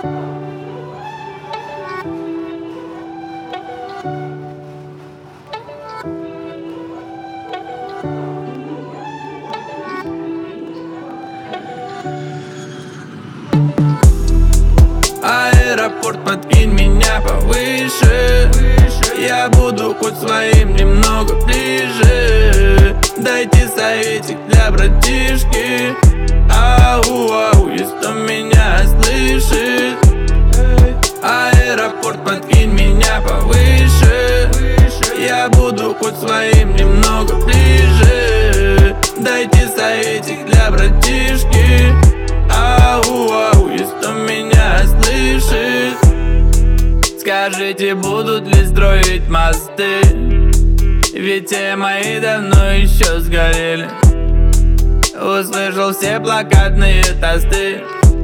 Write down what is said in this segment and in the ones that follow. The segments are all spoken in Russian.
Аэропорт, подкинь меня повыше. Я буду хоть своим немного ближе. Дайте советик для братишки. Ау, если кто меня слышит. Аэропорт, подкинь меня повыше. Я буду хоть своим немного ближе. Дайте советик для братишки. Ау, если кто меня слышит. Скажите, будут ли строить мосты? Ведь те мои давно еще сгорели. Услышал все плакатные тосты.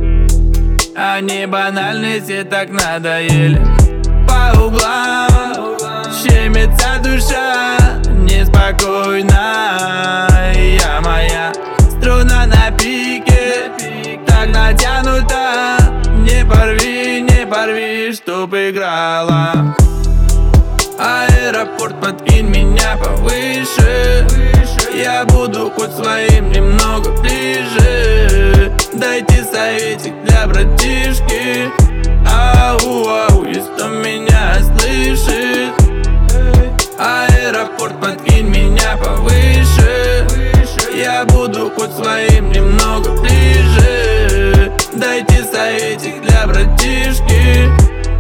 Они банальные, все так надоели. По углам щемится душа, неспокойная моя. Струна на пике, так натянута. Не порви, чтоб играла. Аэропорт, подкинь меня повыше. Я буду хоть своим немного ближе. Дайте советик для братишки. Ау, если кто меня слышит. Аэропорт, подкинь меня повыше. Я буду хоть своим немного ближе. Дайте советик для братишки.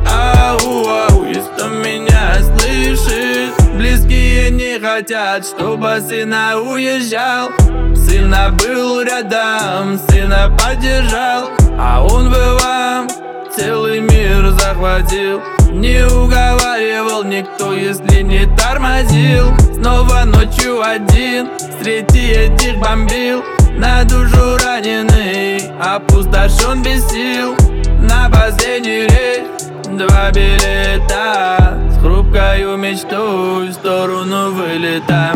Ау, если кто меня слышит. Близкие не хотят, чтобы сына уезжал. Сына был рядом, сына поддержал. А он бы вам целый мир захватил. Не уговаривал никто, если не тормозил. Снова ночью один, среди этих бомбил. На душу раненый, опустошен без сил. На последний рейс 2 билета. С хрупкою мечтой в сторону вылета.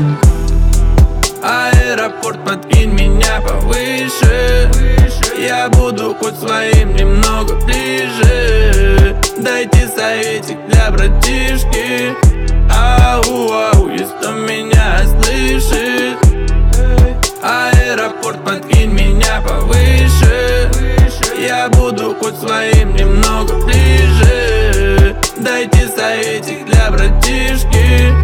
Аэропорт, подкинь меня повыше. Я буду хоть своим немного ближе. Дайте советик для братишки. Ау, если кто меня слышит. Аэропорт, подкинь меня повыше. Я буду хоть своим немного ближе. Дайте советик для братишки.